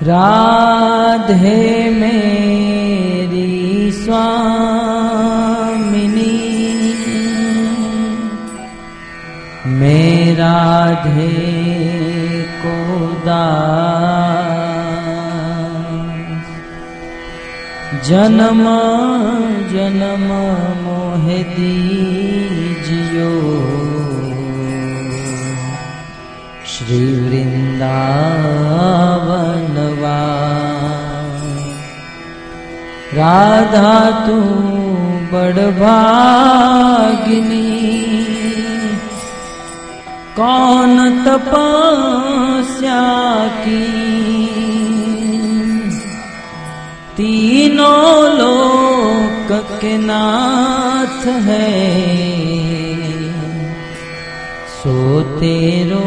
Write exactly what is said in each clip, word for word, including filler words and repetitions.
राधे मेरी स्वामिनी, मैं राधे को दास, जन्म जन्म मोहे दीजियो श्री वृंदावन वास। राधा तू बड़ भागिनी, कौन तपस्या की, तीनों लोक के नाथ है, सो तेरो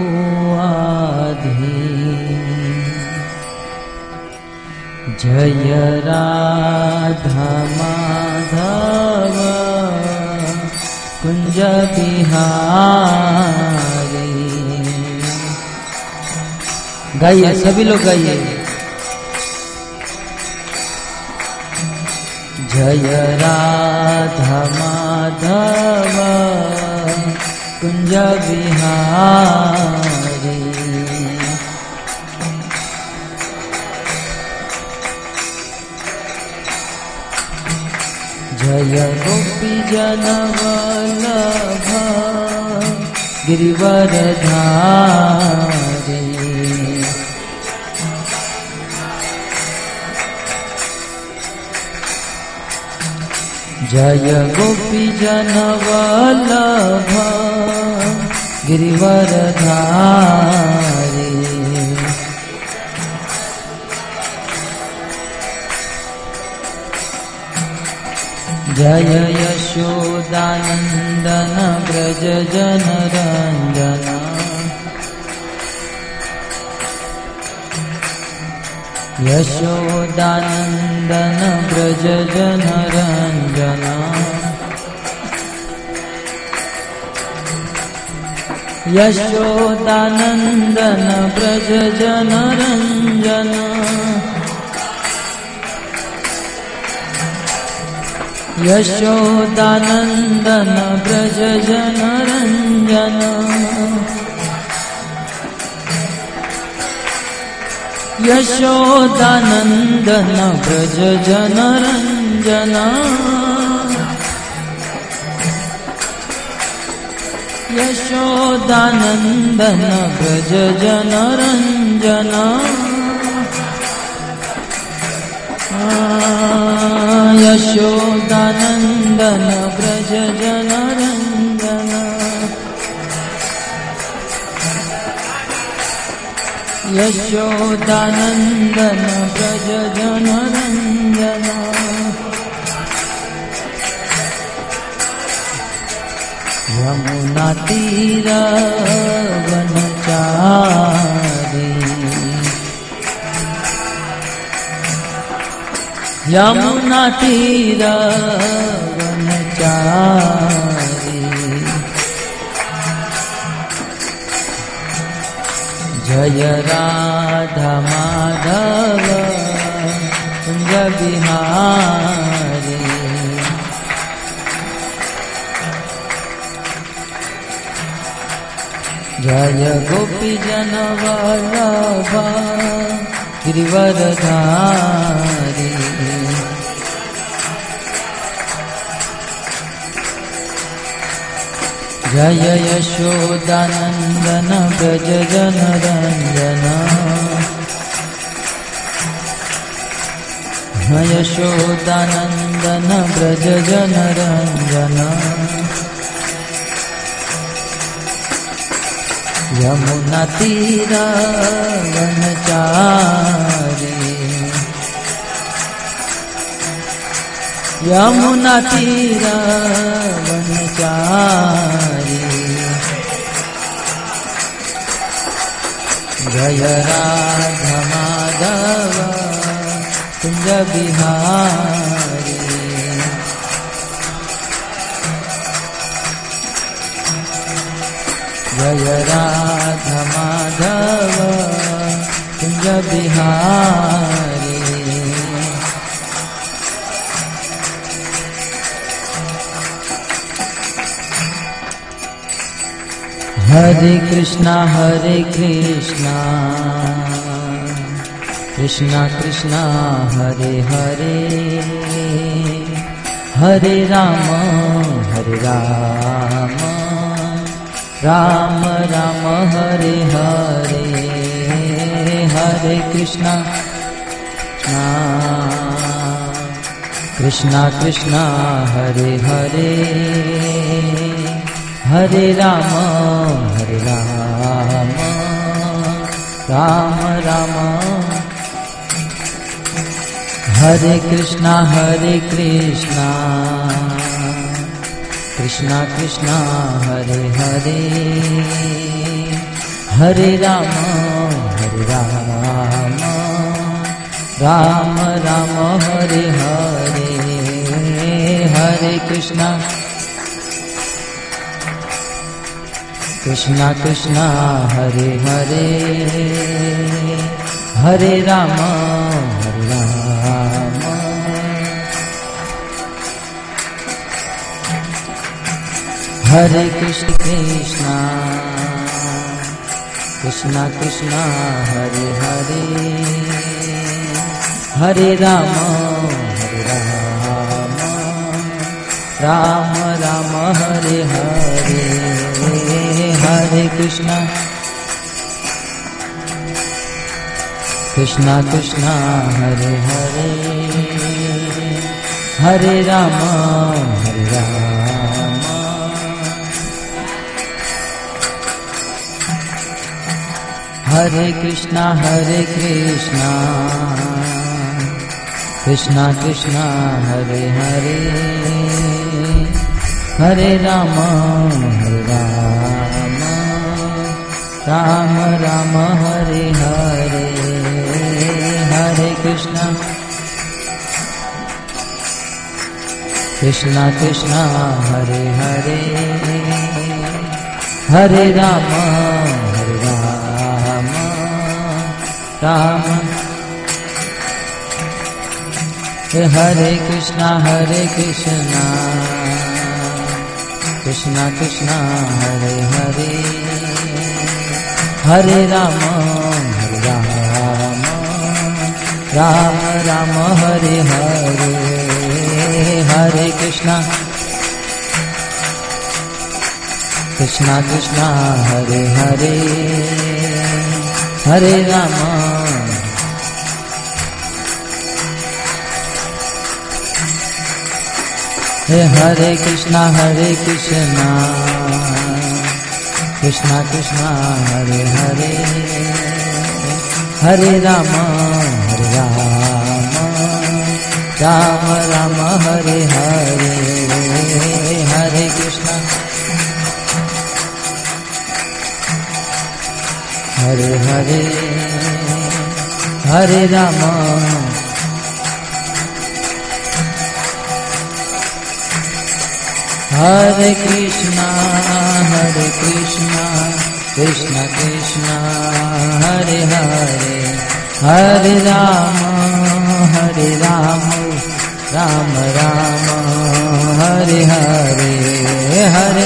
जय राधा माधव कुंज बिहारी। गाइए सभी लोग गाइए। जय राधा माधव कुंज बिहारी, जय गोपी जन वल्लभ गिरिवरधारी, जय गोपी जन वल्लभ गिरिवरधारी, जय यशोदानंदन ब्रज जन रंजन, यशोदानंदन ब्रज जन रंजन, यशोदानंदन ब्रज जन रंजन, यशोदानंदन ब्रज जन रंजन, यशोदानंदन ब्रज जन रंजन, यशोदानंदन ब्रज जन रंजन, यशोदानंदन ब्रज जन रंजन, यशोदानंदन ब्रज जन रंजन, यमुना तीर वनचारी, यमुना तीर वनचारी, जय राधा माधव कुंज बिहारी, जय गोपी जन वल्लभ गिरिवरधारी, जय यशोदानंदन ब्रज जन रंजन, यशोदानंदन ब्रज जन रंजन, यमुना तीर वनचारी, यमुना तीर वनचारी, जय राधा माधव कुंज बिहारी, जय राधा माधव कुंज बिहारी। हरे कृष्णा हरे कृष्णा कृष्णा कृष्णा हरे हरे, हरे राम हरे राम राम राम हरे हरे। हरे कृष्णा कृष्णा कृष्णा हरे हरे, हरे राम हरे राम राम राम। हरे कृष्णा हरे कृष्णा कृष्णा कृष्णा हरे हरे, हरे राम हरे राम राम राम हरे हरे। हरे कृष्णा कृष्णा कृष्णा हरे हरे, हरे राम हरे राम। हरे कृष्ण कृष्णा कृष्णा कृष्णा हरे हरे, हरे राम हरे राम राम राम हरे हरे। हरे कृष्णा कृष्णा कृष्णा हरे हरे, हरे राम हरे राम। हरे कृष्णा हरे कृष्णा कृष्णा कृष्णा हरे हरे, हरे राम हरे राम राम राम हरे हरे। हरे कृष्णा कृष्णा कृष्णा हरे हरे, हरे राम हरे राम राम। हरे कृष्णा हरे कृष्णा कृष्णा कृष्णा हरे हरे, हरे राम हरे राम राम राम हरे हरे। हरे कृष्णा कृष्णा कृष्णा हरे हरे, हरे राम हरे कृष्णा हरे कृष्णा कृष्णा कृष्णा हरे हरे, हरे राम हरे राम राम राम हरे हरे। हरे कृष्णा हरे हरे, हरे राम हरे कृष्णा हरे कृष्णा कृष्णा कृष्णा हरे हरे, हरे राम हरे राम राम राम हरे हरे। हरे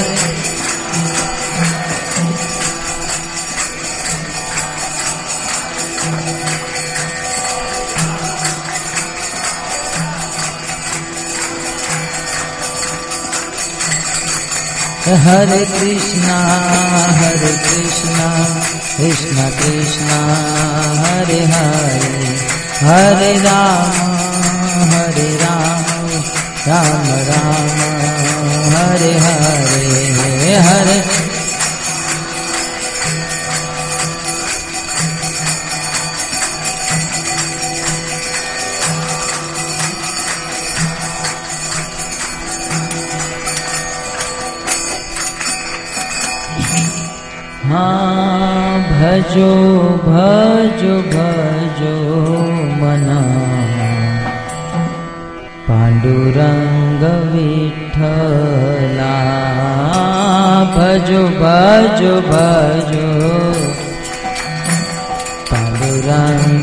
हरे कृष्णा हरे कृष्णा कृष्णा कृष्णा हरे हरे, हरे राम हरे राम राम राम हरे हरे। हरे हाँ भजो भजो भजो मना पांडुरंग विठ्ठला। भजो भजो भजो पांडुरंग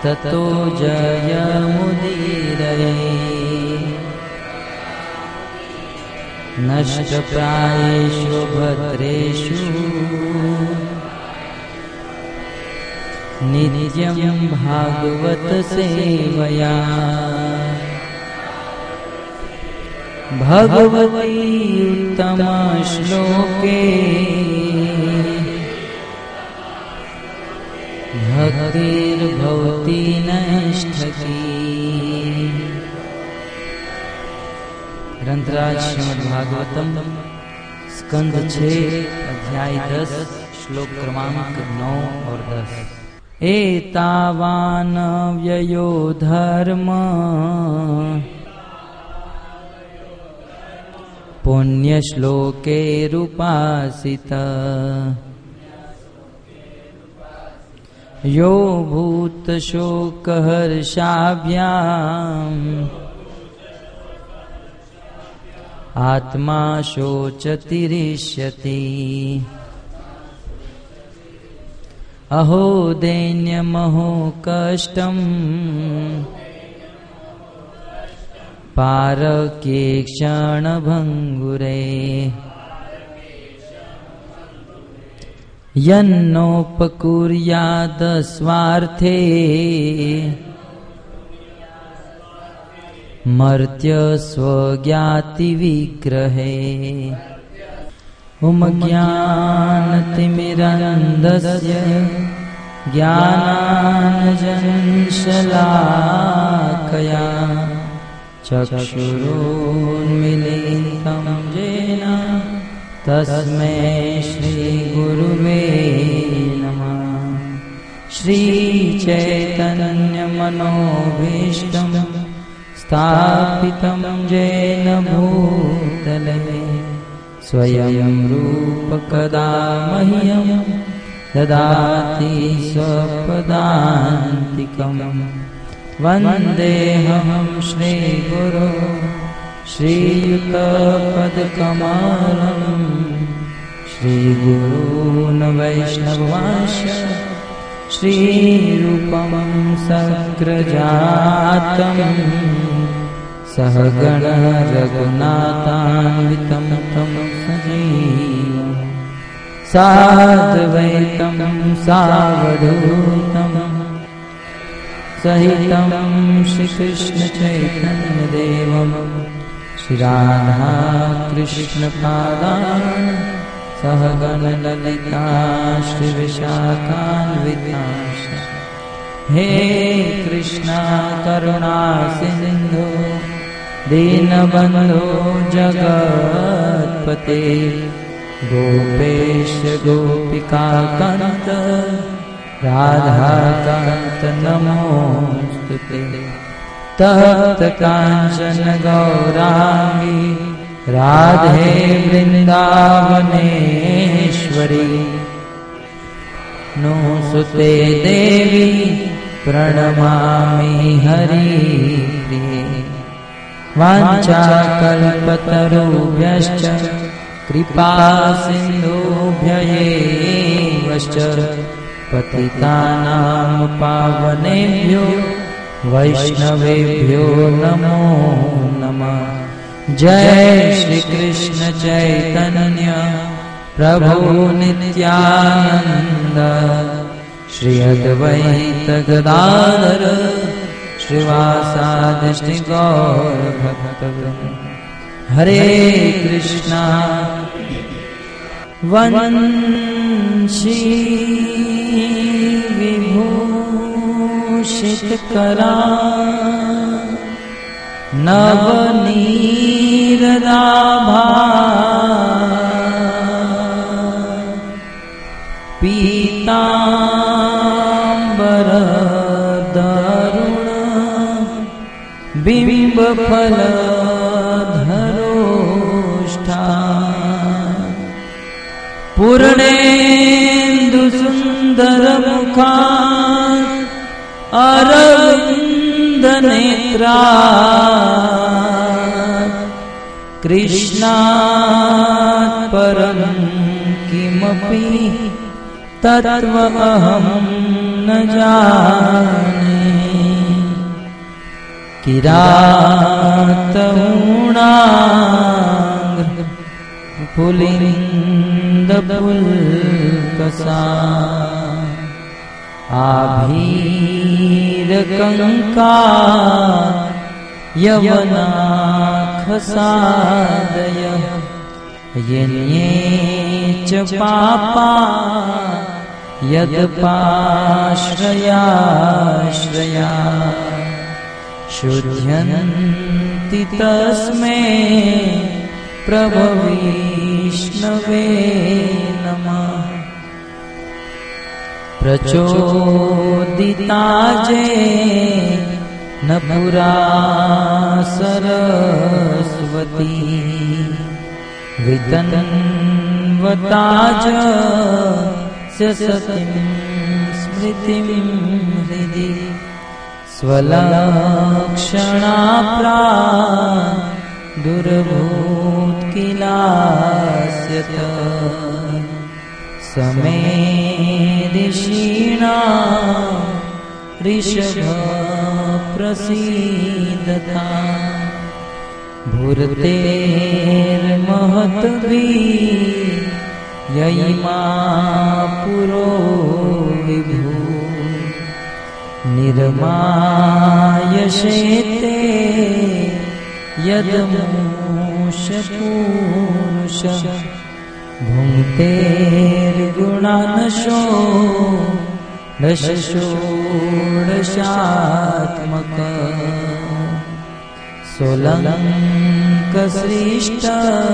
ततो जयमुदीरये नष्टप्रायेषु भद्रेषु नित्यं भागवत सेवया भगवती उत्तम श्लोके भक्तिर्भवति नैष्ठकी। ग्रंथराज श्रीमद् भागवतम स्कंद छः अध्याय दस श्लोक क्रमांक नौ और दस। एतावान व्ययो धर्म पुण्य श्लोके रूपासित यो भूत शोक हर्षाभ्याम आत्मा शोचतिरिष्यति। अहो दैन्यमहो कष्टम् पारके क्षणभङ्गुरे यन्नोपकुर्याद स्वार्थे मर्त्य स्वज्ञाति विग्रहे। उमज्ञानतिमिरन्धस्य ज्ञानाञ्जनशलाकया चक्षुरुन्मीलितं येन तस्मै श्रीगुरुवे नमः। श्रीचैतन्यमनोभीष्टं स्थापितं येन भूतले स्वयं रूप कदा मह्यं ददाति स्वपदान्तिकम्। वन्देऽहं श्रीगुरो श्रीयुतपदकमलं श्रीगुरून् वैष्णवांश्च श्रीरूपं सग्रजातं सहगण रघुनाथान्वितं तं सजीवं साद्वैतं सावधूतं सहितं श्रीकृष्णचैतन्यदेवं श्रीराधा कृष्णपादान् सहगण ललिता श्रीविशाखान्वितांश्च। हे कृष्णा करुणा सिन्धु दीनबन्धो जगत्पते गोपेश गोपिकाकान्त राधाकान्त नमोस्तुते। तप्त कांचन गौरांगी राधे वृंदावनेश्वरी नोसुते देवी प्रणमामि हरिप्रिये। वाञ्छाकल्पतरुभ्यश्च कृपा सिन्धुभ्यैवश्च पतितानां पावनेभ्यो वैष्णवेभ्यो नमो नमः। जय श्री कृष्ण चैतन्य प्रभु नित्यानंद श्री अद्वैत गदाधर श्रीवासादि श्री गौर भक्तवृंद। हरे कृष्णा वंशी विभूषितकरा नवनीरदाभा पीतांबर दारुण बिंबफल धरोष्ठा पूर्णेन्दु सुंदर मुखा अरविंद नेत्रा कृष्णात् परं किमपि तत्त्वमहं न जाने। किरातऊणांग पुलिंद पुलकसा आभीर कंकार यवनाखसादय येन्ये च पापा यदपाश्रयाश्रया शुध्यन्ति तस्मै प्रभविष्णवे नमः। प्रचोदिता जेन पुरा सरस्वती वितन्वता च सतीं स्मृतिं हृदि स्वलक्षणा प्रादुर्भूत्किलास्यत समे ऋषीणां ऋषभ प्रसीदता भूर्तेर्महद्भिः ययिमा पुरो विभु निर्मायशेते यदमूषपूरुष भुङ्क्तेर्गुणानशो दशषोडशात्मक सोलङ्कसृष्ट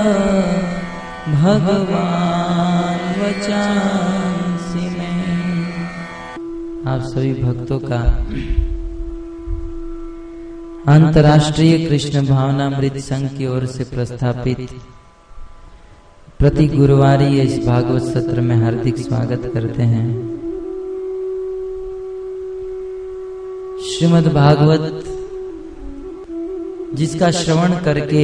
भगवान वचांसि में। आप सभी भक्तों का अंतर्राष्ट्रीय कृष्ण भावनामृत संघ की ओर से प्रस्थापित प्रति गुरुवारी इस भागवत सत्र में हार्दिक स्वागत करते हैं। श्रीमद् भागवत जिसका श्रवण करके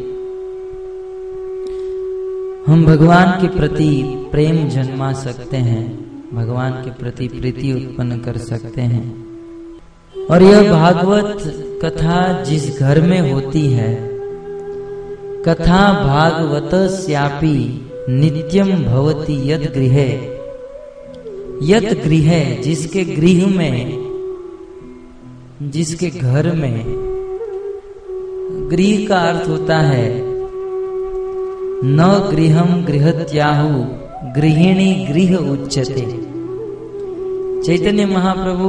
हम भगवान के प्रति प्रेम जन्मा सकते हैं, भगवान के प्रति प्रीति उत्पन्न कर सकते हैं। और यह भागवत कथा जिस घर में होती है, कथा भागवतस्यापि नित्यम भवति यद गृहे, यत गृहे जिसके गृह में, जिसके घर में, गृह का अर्थ होता है न गृहम गृहत्याहु गृहिणी गृह उच्यते। चैतन्य महाप्रभु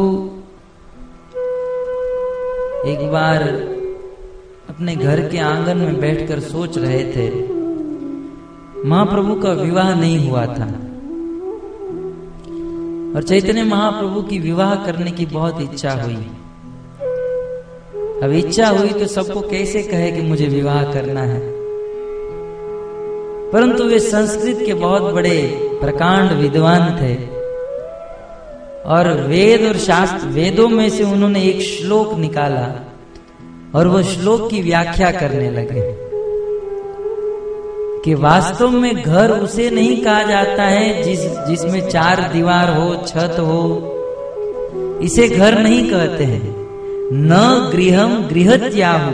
एक बार अपने घर के आंगन में बैठकर सोच रहे थे। महाप्रभु का विवाह नहीं हुआ था और चैतन्य महाप्रभु की विवाह करने की बहुत इच्छा हुई। अब इच्छा हुई तो सबको कैसे कहे कि मुझे विवाह करना है, परंतु वे संस्कृत के बहुत बड़े प्रकांड विद्वान थे और वेद और शास्त्र, वेदों में से उन्होंने एक श्लोक निकाला और वो श्लोक की व्याख्या करने लगे कि वास्तव में घर उसे नहीं कहा जाता है जिस जिसमें चार दीवार हो, छत हो, इसे घर नहीं कहते हैं। न गृहम गृहत्याहु,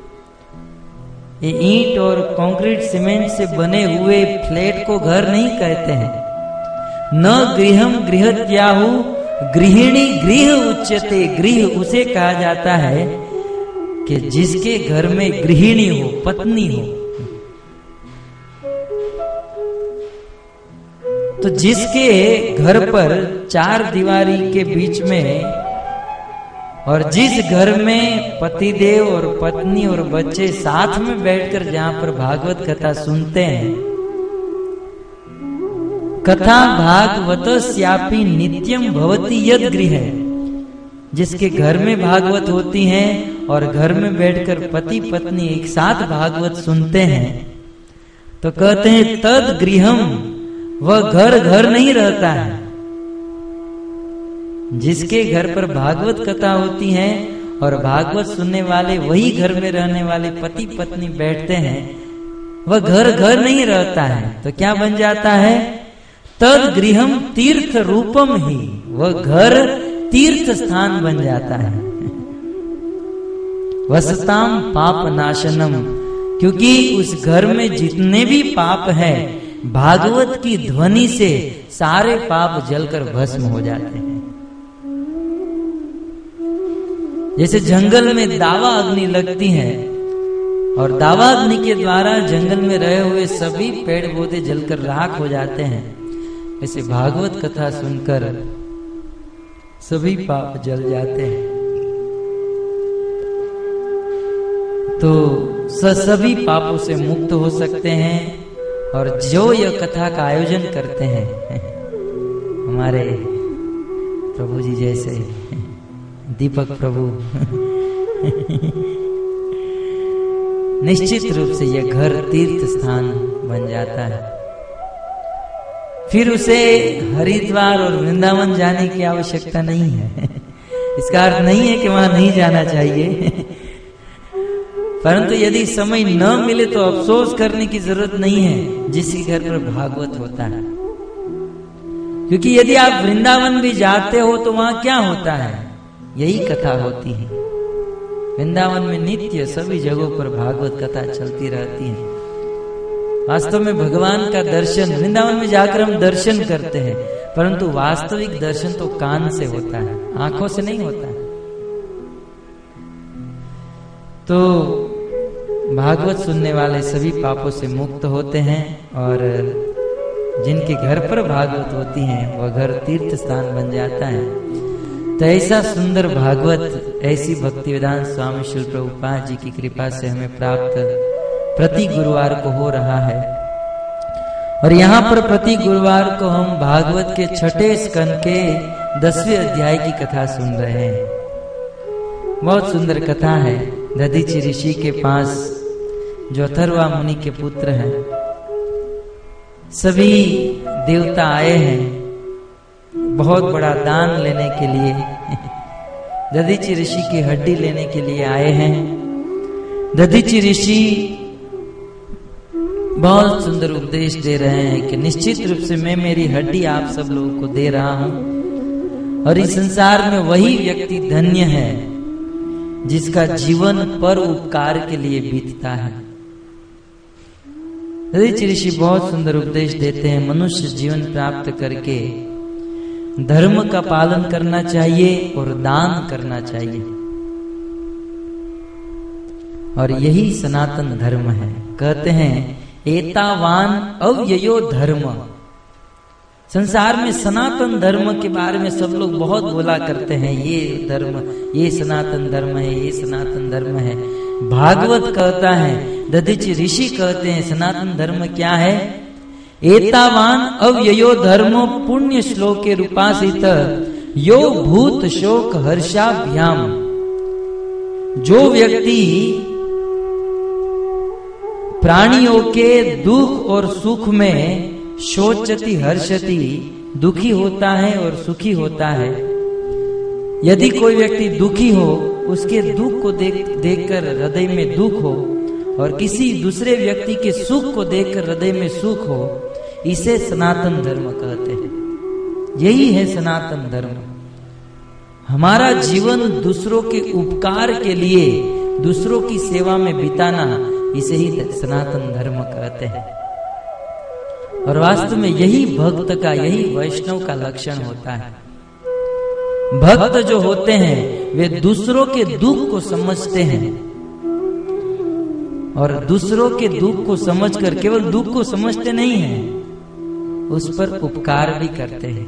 ये ईंट और कंक्रीट सीमेंट से बने हुए फ्लैट को घर नहीं कहते हैं। न गृहम गृहत्याहु गृहिणी गृह उच्यते, गृह उसे कहा जाता है कि जिसके घर में गृहिणी हो, पत्नी हो। तो जिसके घर पर चार दीवारी के बीच में और जिस घर में पतिदेव और पत्नी और बच्चे साथ में बैठकर जहां पर भागवत कथा सुनते हैं, कथा भागवतस्यापि नित्यम भवति यद गृह, जिसके घर में भागवत होती हैं और घर में बैठकर पति पत्नी एक साथ भागवत सुनते हैं, तो कहते हैं तद गृहम, वह घर घर नहीं रहता है। जिसके घर पर भागवत कथा होती है और भागवत सुनने वाले वही घर में रहने वाले पति पत्नी बैठते हैं, वह घर घर नहीं रहता है। तो क्या बन जाता है? तद गृहम तीर्थ रूपम ही, वह घर तीर्थ स्थान बन जाता है। वसताम पाप नाशनम, क्योंकि उस घर में जितने भी पाप हैं भागवत की ध्वनि से सारे पाप जलकर भस्म हो जाते हैं। जैसे जंगल में दावा अग्नि लगती है और दावा अग्नि के द्वारा जंगल में रहे हुए सभी पेड़ पौधे जलकर राख हो जाते हैं, ऐसे भागवत कथा सुनकर सभी पाप जल जाते हैं। तो सभी पापों से मुक्त हो सकते हैं। और जो यह कथा का आयोजन करते हैं हमारे प्रभु जी जैसे दीपक प्रभु निश्चित रूप से यह घर तीर्थ स्थान बन जाता है। फिर उसे हरिद्वार और वृंदावन जाने की आवश्यकता नहीं है। इसका अर्थ नहीं है कि वहां नहीं जाना चाहिए, परंतु यदि समय न मिले तो अफसोस करने की जरूरत नहीं है जिसके घर पर भागवत होता है। क्योंकि यदि आप वृंदावन भी जाते हो तो वहां क्या होता है, यही कथा होती है। वृंदावन में नित्य सभी जगहों पर भागवत कथा चलती रहती है। वास्तव में भगवान का दर्शन वृंदावन में जाकर हम दर्शन करते हैं, परंतु वास्तविक दर्शन तो कान से होता है, आंखों से नहीं होता है। तो भागवत सुनने वाले सभी पापों से मुक्त होते हैं और जिनके घर पर भागवत होती हैं वह घर तीर्थ स्थान बन जाता है। तो ऐसा सुंदर भागवत, ऐसी भक्ति वेदांत स्वामी श्री प्रभुपाद जी की कृपा से हमें प्राप्त प्रति गुरुवार को हो रहा है। और यहाँ पर प्रति गुरुवार को हम भागवत के छठे स्कंद के दसवें अध्याय की कथा सुन रहे हैं। बहुत सुंदर कथा है। दधीचि ऋषि के पास जो अथर्वा मुनि के पुत्र हैं, सभी देवता आए हैं बहुत बड़ा दान लेने के लिए। दधीचि ऋषि की हड्डी लेने के लिए आए हैं। दधीचि ऋषि बहुत सुंदर उपदेश दे रहे हैं कि निश्चित रूप से मैं मेरी हड्डी आप सब लोगों को दे रहा हूं, और इस संसार में वही व्यक्ति धन्य है जिसका जीवन पर उपकार के लिए बीतता है। दधीचि ऋषि बहुत सुंदर उपदेश देते हैं। मनुष्य जीवन प्राप्त करके धर्म का पालन करना चाहिए और दान करना चाहिए, और यही सनातन धर्म है। कहते हैं एतावान अव्ययो धर्म। संसार में सनातन धर्म के बारे में सब लोग बहुत बोला करते हैं, ये धर्म, ये सनातन धर्म है, ये सनातन धर्म है। भागवत कहता है, दधीचि ऋषि कहते हैं सनातन धर्म क्या है। एतावान अव्ययो धर्म पुण्य श्लोक के रूपासित यो भूत शोक हर्षाभ्याम। जो व्यक्ति प्राणियों के दुख और सुख में शोचति हर्षति, दुखी होता है और सुखी होता है। यदि कोई व्यक्ति दुखी हो, उसके दुख को देख देखकर हृदय में दुख हो, और किसी दूसरे व्यक्ति के सुख को देखकर हृदय में सुख हो, इसे सनातन धर्म कहते हैं। यही है सनातन धर्म। हमारा जीवन दूसरों के उपकार के लिए, दूसरों की सेवा में बिताना, इसे ही सनातन धर्म कहते हैं। और वास्तव में यही भक्त का, यही वैष्णव का लक्षण होता है। भक्त जो होते हैं वे दूसरों के दुख को समझते हैं, और दूसरों के दुख को समझकर केवल दुख को समझते नहीं हैं, उस पर उपकार भी करते हैं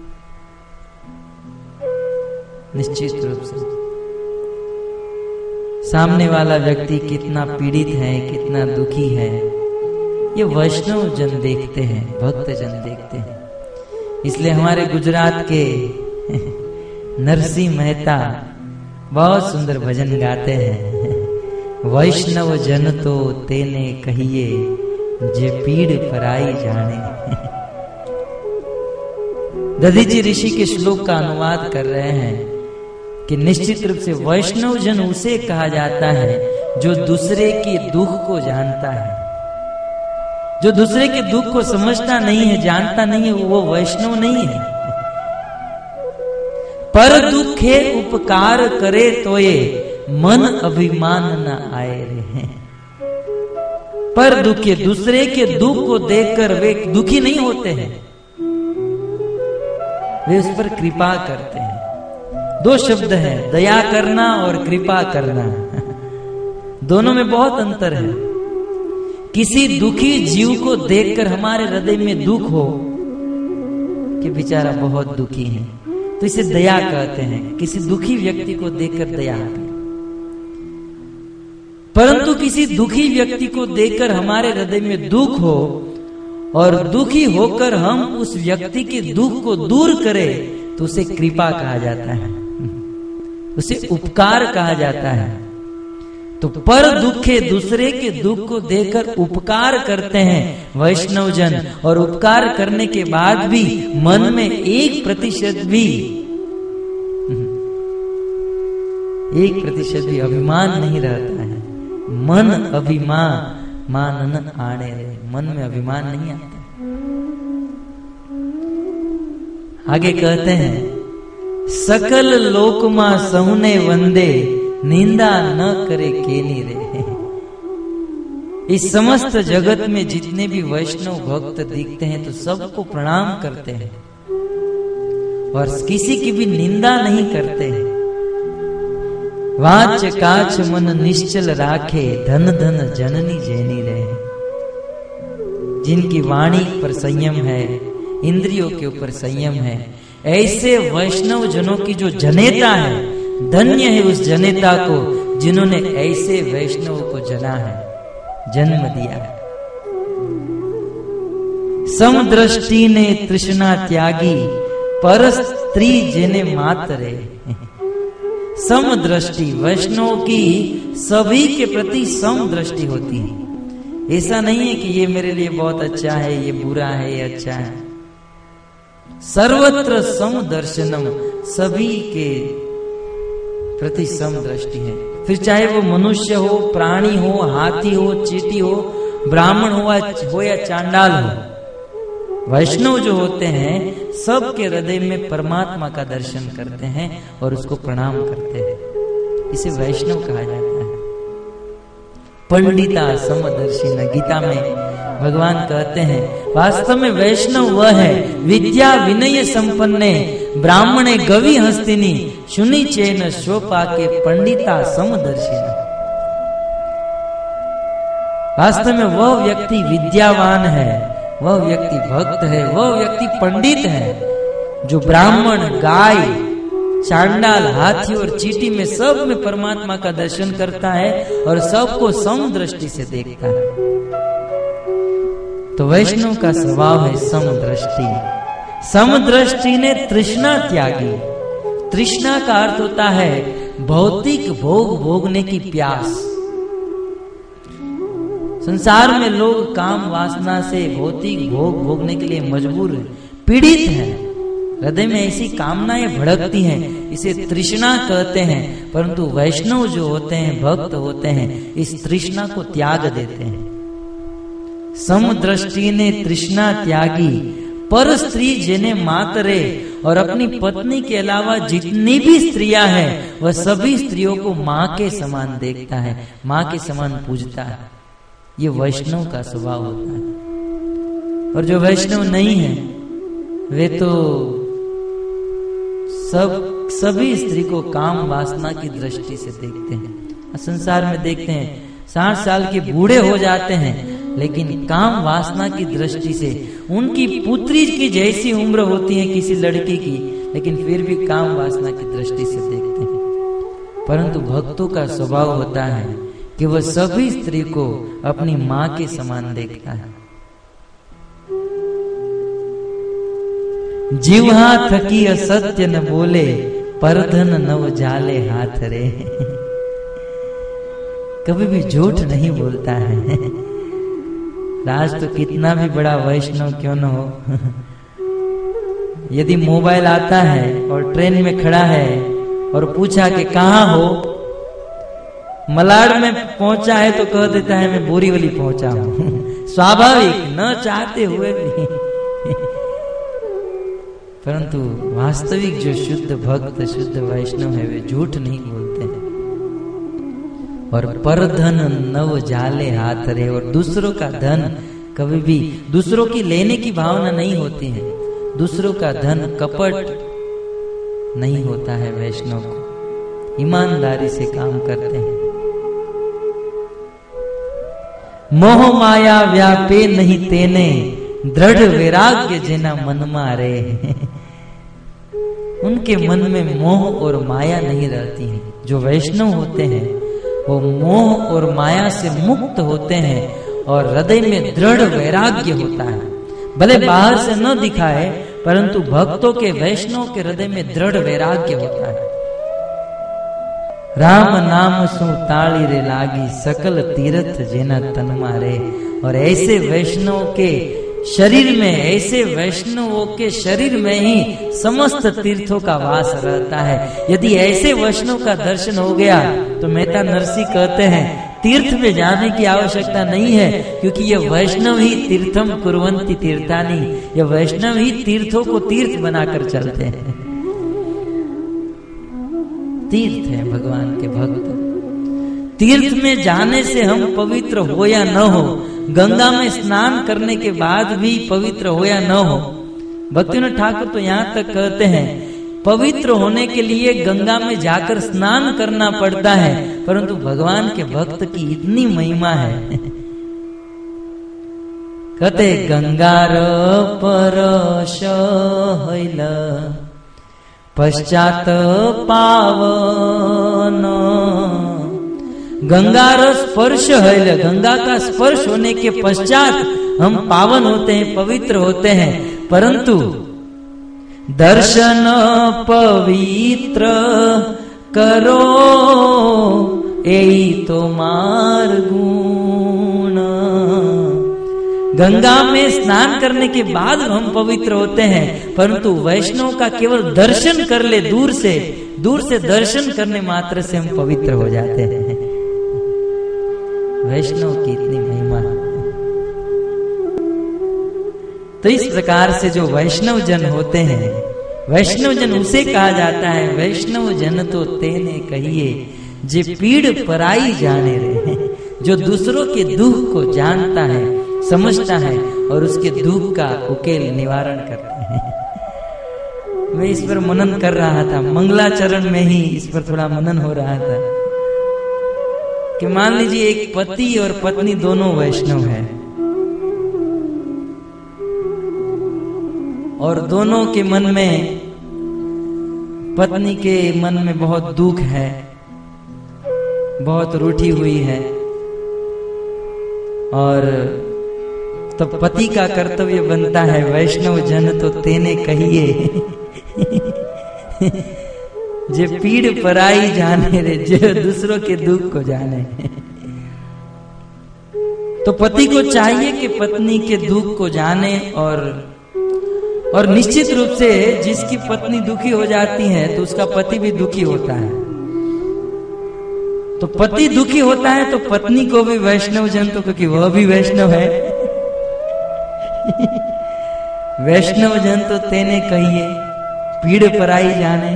निश्चित रूप से। सामने वाला व्यक्ति कितना पीड़ित है, कितना दुखी है, ये वैष्णव जन देखते हैं, भक्त जन देखते हैं। इसलिए हमारे गुजरात के नरसिंह मेहता बहुत सुंदर भजन गाते हैं। वैष्णव जन तो तेने कहिए, जे पीड़ पराई जाने। दधीचि ऋषि के श्लोक का अनुवाद कर रहे हैं कि निश्चित रूप से वैष्णव जन उसे कहा जाता है जो दूसरे के दुख को जानता है। जो दूसरे के दुख को समझता नहीं है, जानता नहीं है, वो वैष्णव नहीं है। पर दुखे उपकार करे तोये मन अभिमान न आए रे। पर दुखे, दूसरे के दुख को देखकर वे दुखी नहीं होते हैं, वे उस पर कृपा करते हैं। दो शब्द है, दया करना और कृपा करना। दोनों में बहुत अंतर है। किसी दुखी जीव को देखकर हमारे हृदय में दुख हो कि बेचारा बहुत दुखी है, तो इसे दया कहते हैं। किसी दुखी व्यक्ति को देखकर दया आती। परंतु किसी दुखी व्यक्ति को देखकर हमारे हृदय में दुख हो और दुखी होकर हम उस व्यक्ति के दुख को दूर करें तो उसे कृपा कहा जाता है, उसे उपकार कहा जाता है। तो पर दुखे, दूसरे के दुख को देखकर उपकार करते हैं वैष्णव जन, और उपकार करने के बाद भी मन में एक प्रतिशत भी एक प्रतिशत भी अभिमान नहीं रहता है। मन अभिमान मानन आने रहे, मन में अभिमान नहीं आता। आगे कहते हैं, सकल लोकमा सहुने वंदे, निंदा न करे केनी रे। इस समस्त जगत में जितने भी वैष्णव भक्त दिखते हैं तो सबको प्रणाम करते हैं और किसी की भी निंदा नहीं करते हैं। वाच काच मन निश्चल राखे, धन धन जननी जैनी रहे। जिनकी वाणी पर संयम है, इंद्रियों के ऊपर संयम है, ऐसे वैष्णव जनों की जो जनेता है, धन्य है उस जनेता को जिन्होंने ऐसे वैष्णव को जना है, जन्म दिया है। समदृष्टि ने तृष्णा त्यागी, पर स्त्री जिने मातरे। समदृष्टि, वैष्णव की सभी के प्रति समदृष्टि होती है। ऐसा नहीं है कि ये मेरे लिए बहुत अच्छा है, ये बुरा है, ये अच्छा है। सर्वत्र समदर्शनम, सभी के प्रति समदृष्टि है। फिर चाहे वो मनुष्य हो, प्राणी हो, हाथी हो, चींटी हो, ब्राह्मण हो या चांडाल हो, वैष्णव जो होते हैं सबके हृदय में परमात्मा का दर्शन करते हैं और उसको प्रणाम करते हैं। इसे वैष्णव कहा जाता है। पंडिता समदर्शी न, गीता में भगवान कहते हैं वास्तव में वैष्णव वह है, विद्या विनय संपन्ने, ब्राह्मणे गवि हस्तिनी, सुनी चेन शोपा के पंडिता समदर्शी न। वास्तव में वह व्यक्ति विद्यावान है, वह व्यक्ति भक्त है, वह व्यक्ति पंडित है जो ब्राह्मण, गाय, चांडाल, हाथी और चींटी में सब में परमात्मा का दर्शन करता है और सबको समदृष्टि से देखता है। तो वैष्णव का स्वभाव है समदृष्टि। समदृष्टि ने तृष्णा त्यागी। तृष्णा का अर्थ होता है भौतिक भोग भोगने की प्यास। संसार में लोग काम वासना से भौतिक भोग भोगने के लिए मजबूर हैं, पीड़ित हैं, हृदय में ऐसी कामनाएं भड़कती हैं, इसे तृष्णा कहते हैं। परंतु वैष्णव जो होते हैं, भक्त होते हैं, इस तृष्णा को त्याग देते हैं। समदृष्टि ने तृष्णा त्यागी, पर स्त्री जिन्हें मातरे, और अपनी पत्नी के अलावा जितनी भी स्त्रियां हैं वह सभी स्त्रियों को माँ के समान देखता है, माँ के समान पूजता है। ये वैष्णव का स्वभाव होता है। और जो वैष्णव नहीं है वे तो सब सभी स्त्री को काम वासना की दृष्टि से देखते हैं। संसार में देखते हैं साठ साल के बूढ़े हो जाते हैं लेकिन काम वासना की दृष्टि से, उनकी पुत्री की जैसी उम्र होती है किसी लड़की की, लेकिन फिर भी काम वासना की दृष्टि से देखते हैं। परंतु भक्तों का स्वभाव होता है कि वह सभी स्त्री को अपनी माँ के समान देखता है। जीवा थकी असत्य न बोले, परधन नव जाले हाथ रे। कभी भी झूठ नहीं बोलता है। राज तो कितना भी बड़ा वैष्णव क्यों न हो, यदि मोबाइल आता है और ट्रेन में खड़ा है और पूछा कि कहाँ हो, मलाड में पहुंचा है तो कह देता है मैं बोरीवली पहुंचा हूं। स्वाभाविक, न चाहते हुए भी। परंतु वास्तविक जो शुद्ध भक्त, शुद्ध वैष्णव है वे झूठ नहीं बोलते हैं। और परधन नव जाले हाथ रे, और दूसरों का धन कभी भी दूसरों की लेने की भावना नहीं होती है, दूसरों का धन कपट नहीं होता है। वैष्णव को ईमानदारी से काम करते हैं। मोह माया व्यापे नहीं तेने, दृढ़ वैराग्य जिना मन मारे। उनके मन में मोह और माया नहीं रहती है। जो वैष्णव होते हैं वो मोह और माया से मुक्त होते हैं और हृदय में दृढ़ वैराग्य होता है। भले बाहर से न दिखाए, परंतु भक्तों के, वैष्णव के हृदय में दृढ़ वैराग्य होता है। राम नाम सु ताली रे लागी, सकल तीर्थ जेना तन मारे। और ऐसे वैष्णव के शरीर में, ऐसे वैष्णवों के शरीर में ही समस्त तीर्थों का वास रहता है। यदि ऐसे वैष्णव का दर्शन हो गया तो मेहता नरसी कहते हैं तीर्थ में जाने की आवश्यकता नहीं है, क्योंकि ये वैष्णव ही तीर्थम कुर्वन्ति तीर्थानी, ये वैष्णव ही तीर्थों को तीर्थ बनाकर चलते हैं। तीर्थ है भगवान के भक्त। तीर्थ में जाने से हम पवित्र हो या न हो, गंगा में स्नान करने के बाद भी पवित्र हो या न हो, भक्तिविनोद ठाकुर तो यहाँ तक कहते हैं पवित्र होने के लिए गंगा में जाकर स्नान करना पड़ता है, परंतु भगवान के भक्त की इतनी महिमा है। कहते गंगार परश हईल पश्चात पावन। गंगा स्पर्श है, गंगा का स्पर्श होने के पश्चात हम पावन होते हैं, पवित्र होते हैं। परंतु दर्शन पवित्र करो एई तो मार गुण। गंगा में स्नान करने के बाद हम पवित्र होते हैं, परंतु वैष्णव का केवल दर्शन कर ले, दूर से दूर से दर्शन करने मात्र से हम पवित्र हो जाते हैं। वैष्णव की इतनी महिमा है। तो इस प्रकार से जो वैष्णव जन होते हैं, वैष्णव जन उसे कहा जाता है, वैष्णव जन तो तेने कहिए जे पीड़ पराई जाने रहे। जो दूसरों के दुख को जानता है, समझता है और उसके दुख का उकेल निवारण करता है। मैं इस पर मनन कर रहा था, मंगलाचरण में ही इस पर थोड़ा मनन हो रहा था कि मान लीजिए एक पति और पत्नी दोनों वैष्णव है और दोनों के मन में, पत्नी के मन में बहुत दुख है, बहुत रूठी हुई है, और तो पति का कर्तव्य बनता है वैष्णव जन तो तेने कहिए जे पीड़ पराई जाने रे, जो दूसरों के दुख को जाने। तो पति को चाहिए कि पत्नी के दुख को जाने, और और निश्चित रूप से जिसकी पत्नी दुखी हो जाती है तो उसका पति भी दुखी होता है। तो पति दुखी होता है तो पत्नी को भी वैष्णव जन तो, क्योंकि वह भी वैष्णव है, वैष्णव जन तो तेने कहिए पीड़ पराई जाने।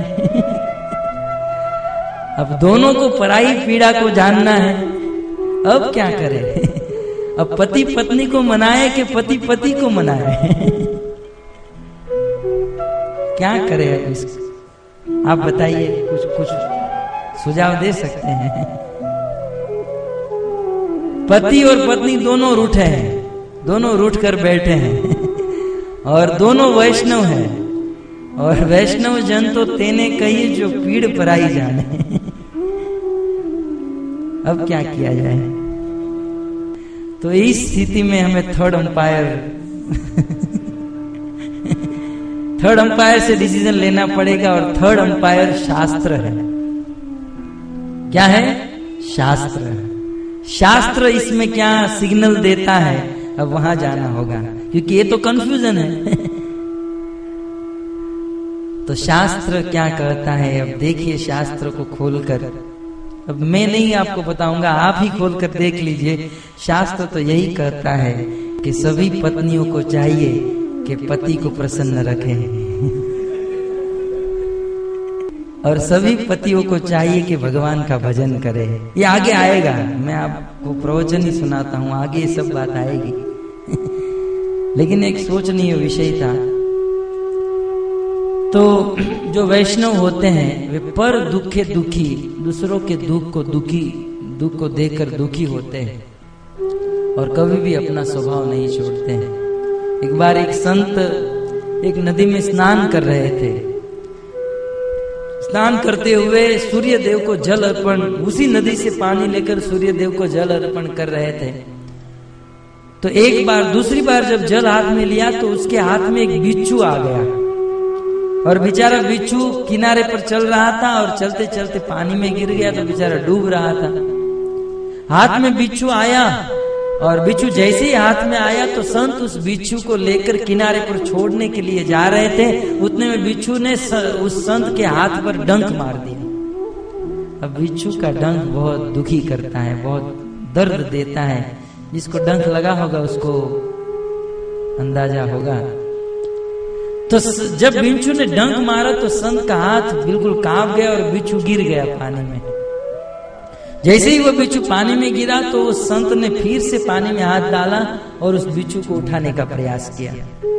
अब दोनों को पराई पीड़ा को जानना है, अब क्या करे? अब पति पत्नी को मनाए कि पति पति को मनाए? क्या करे अब इसको? आप बताइए, कुछ कुछ सुझाव दे सकते हैं? पति और पत्नी दोनों रूठे हैं, दोनों रूठ कर बैठे हैं और दोनों वैष्णव हैं, और वैष्णव जन तो तेने कहिए जो पीड़ पराई जाने। अब क्या किया जाए? तो इस स्थिति में हमें थर्ड अंपायर थर्ड अंपायर से डिसीजन लेना पड़ेगा, और थर्ड अंपायर शास्त्र है। क्या है? शास्त्र है। शास्त्र इसमें क्या सिग्नल देता है, अब वहां जाना होगा, क्योंकि ये तो कंफ्यूजन है। तो शास्त्र क्या कहता है, अब देखिए शास्त्र को खोलकर। अब मैं नहीं आपको बताऊंगा, आप ही खोलकर देख लीजिए। शास्त्र तो यही कहता है कि सभी पत्नियों को चाहिए कि पति को प्रसन्न रखें, और सभी पतियों को चाहिए कि भगवान का भजन करे। ये आगे आएगा, मैं आपको प्रवचन ही सुनाता हूं, आगे ये सब बात आएगी। लेकिन एक सोचनीय विषय था। तो जो वैष्णव होते हैं वे पर दुखे दुखी, दूसरों के दुख को दुखी दुख को देखकर दुखी होते हैं और कभी भी अपना स्वभाव नहीं छोड़ते हैं। एक बार एक संत एक नदी में स्नान कर रहे थे। स्नान करते हुए सूर्य देव को जल अर्पण, उसी नदी से पानी लेकर सूर्य देव को जल अर्पण कर रहे थे। तो एक बार दूसरी बार जब जल हाथ में लिया तो उसके हाथ में एक बिच्छू आ गया और बेचारा बिच्छू किनारे पर चल रहा था और चलते चलते पानी में गिर गया तो बेचारा डूब रहा था। हाथ में बिच्छू आया और बिच्छू जैसे ही हाथ में आया तो संत उस बिच्छू को लेकर किनारे पर छोड़ने के लिए जा रहे थे। उतने में बिच्छू ने उस संत के हाथ पर डंक मार दिया। अब बिच्छू का डंक बहुत दुखी करता है, बहुत दर्द देता है। जिसको डंक लगा होगा उसको अंदाजा होगा। तो जब बिच्छू ने डंक मारा तो संत का हाथ बिल्कुल कांप गया और बिच्छू गिर गया पानी में। जैसे ही वो बिच्छू पानी में गिरा तो उस संत ने फिर से पानी में हाथ डाला और उस बिच्छू को उठाने का प्रयास किया।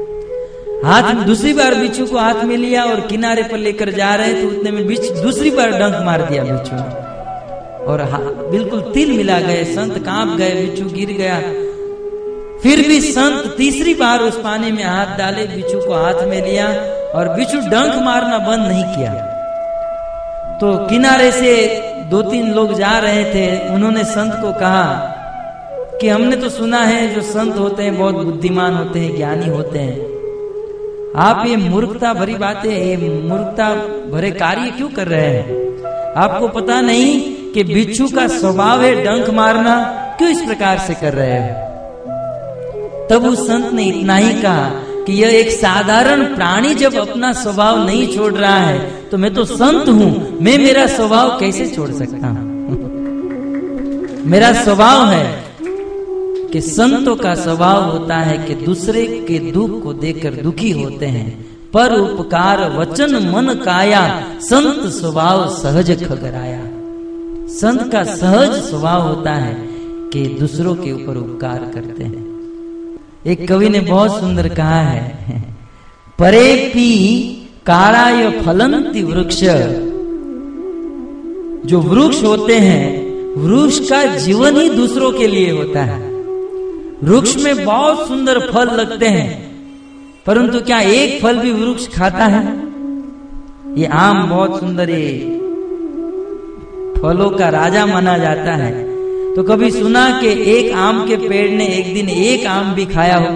हाथ में दूसरी बार बिच्छू को हाथ में लिया और किनारे पर लेकर जा रहे थे। उतने में बिच्छू दूसरी बार डंक मार दिया बिच्छू ने और बिल्कुल तिल मिला गए। संत कांप गए, बिच्छू गिर गया। फिर भी संत तीसरी बार उस पानी में हाथ डाले, बिच्छू को हाथ में लिया और बिच्छू डंक मारना बंद नहीं किया। तो किनारे से दो तीन लोग जा रहे थे। उन्होंने संत को कहा कि हमने तो सुना है जो संत होते हैं बहुत बुद्धिमान होते हैं, ज्ञानी होते हैं। आप ये मूर्खता भरी बातें, ये मूर्खता भरे कार्य क्यों कर रहे हैं? आपको पता नहीं कि बिच्छू का स्वभाव है डंक मारना, क्यों इस प्रकार से कर रहे हैं? तब उस संत ने इतना ही कहा कि यह एक साधारण प्राणी जब अपना स्वभाव नहीं छोड़ रहा है तो मैं तो संत हूं, मैं मेरा स्वभाव कैसे छोड़ सकता हूं? मेरा स्वभाव है कि संतों का स्वभाव होता है कि दूसरे के दुख को देखकर दुखी होते हैं। पर उपकार वचन मन काया, संत स्वभाव सहज खगराया। संत का सहज स्वभाव होता है कि दूसरों के ऊपर उपकार करते हैं। एक कवि ने बहुत सुंदर कहा है, परेपी काराय फलंति वृक्ष। जो वृक्ष होते हैं, वृक्ष का जीवन ही दूसरों के लिए होता है। वृक्ष में बहुत सुंदर फल लगते हैं, परंतु क्या एक फल भी वृक्ष खाता है? ये आम बहुत सुंदर, ये फलों का राजा माना जाता है। तो कभी सुना कि एक आम के पेड़ ने एक दिन एक आम भी खाया हो?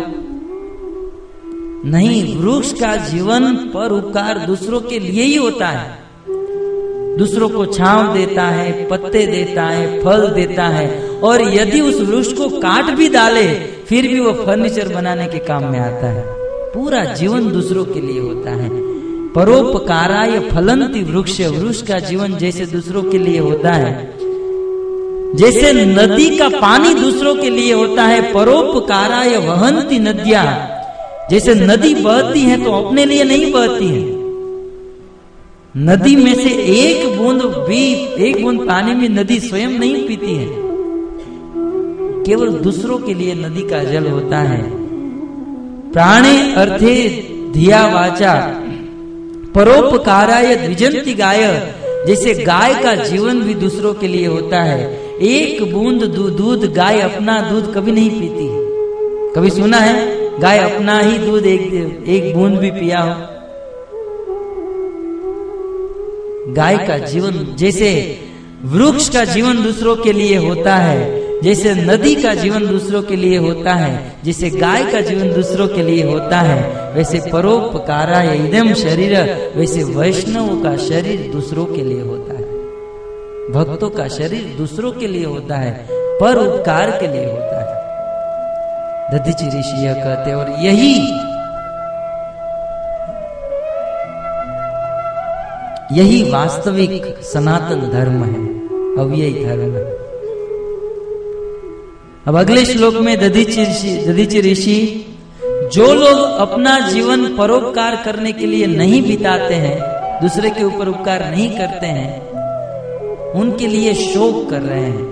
नहीं, वृक्ष का जीवन पर उपकार दूसरों के लिए ही होता है। दूसरों को छांव देता है, पत्ते देता है, फल देता है। और यदि उस वृक्ष को काट भी डाले फिर भी वो फर्नीचर बनाने के काम में आता है। पूरा जीवन दूसरों के लिए होता है। परोपकाराय फलंति वृक्ष। वृक्ष का जीवन जैसे दूसरों के लिए होता है, जैसे नदी का पानी दूसरों के लिए होता है। परोपकाराय वहंति नद्या। जैसे नदी बहती है तो अपने लिए नहीं बहती है। नदी में से एक बूंद भी, एक बूंद पानी में नदी स्वयं नहीं पीती है, केवल दूसरों के लिए नदी का जल होता है। प्राणे अर्थे धिया वाचा, परोपकाराय द्विजंति गाय। जैसे गाय का जीवन भी दूसरों के लिए होता है। एक बूंद दूध, गाय अपना दूध कभी नहीं पीती। कभी सुना है गाय अपना ही दूध एक एक बूंद भी पिया हो? गाय का जीवन, जैसे वृक्ष का जीवन दूसरों के लिए होता है, जैसे नदी का जीवन दूसरों के लिए होता है, जैसे गाय का जीवन दूसरों के लिए होता है, वैसे परोपकाराय इदं शरीर, वैसे वैष्णवों का शरीर दूसरों के लिए होता है। भक्तों का शरीर दूसरों के लिए होता है, पर उपकार के लिए होता है। दधीचि ऋषि यह कहते हैं। और यही यही वास्तविक सनातन धर्म है, अव्ययी धर्म है। अब अगले श्लोक में दधीचि ऋषि दधीचि ऋषि जो लोग अपना जीवन परोपकार करने के लिए नहीं बिताते हैं, दूसरे के ऊपर उपकार नहीं करते हैं, उनके लिए शोक कर रहे हैं।